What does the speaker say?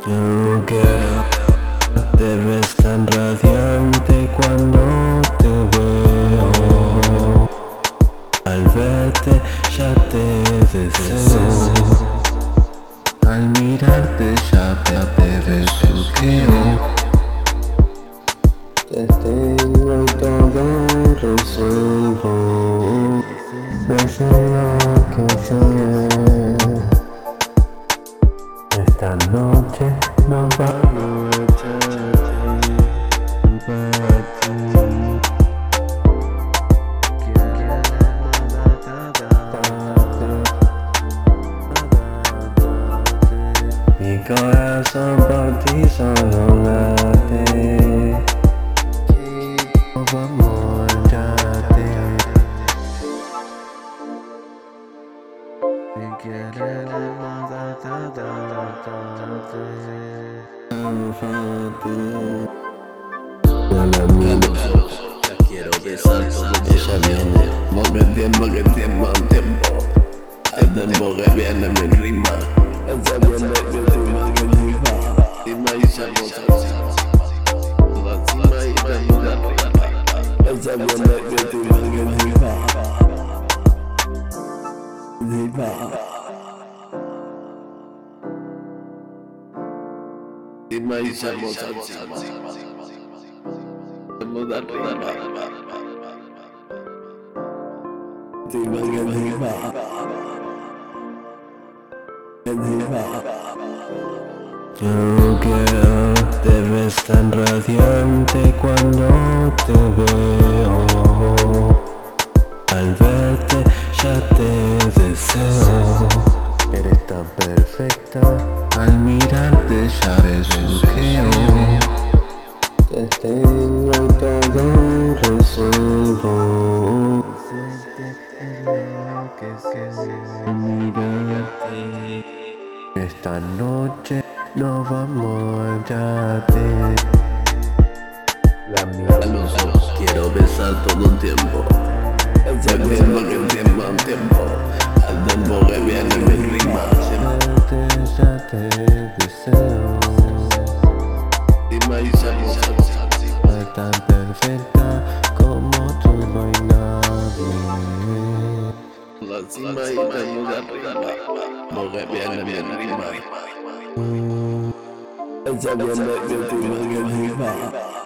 Tú que te ves tan radiante cuando te veo. Al verte ya te deseo. Al mirarte ya te besuqueo. Te tengo y todo resuelvo. Ves lo que sé. Esta noche nos vamos a mi corazón por ti solo late. Vamos a echarte. Si quieres la quiero besar todo el tiempo. Ella viene, Porque tiempo que tiempo, tiempo. El tiempo que viene mi rima. Esa viene que rima que rima. Rima y hermosa. La cima y hermosa rima. Esa viene que rima que rima. Rima. Rima y hermosa rima. Hermosa rima. Rima que rima. tú que te ves tan radiante cuando te veo. Al verte ya te deseo. Eres tan perfecta. Al mirarte ya besuqueo. Te tengo y todo resuelvo. Al mirarte. Esta noche nos vamos a echarte. A los ojos quiero besar todo el tiempo. Ese tiempo que tiempo, tiempo. Al tiempo que viene mi rima. Ya te deseo. Rima y hermosa. Es tan perfecta como tú no hay nadie. La cima y hermosa rima. Porque viene mi rima. Esa viene que rima que rima.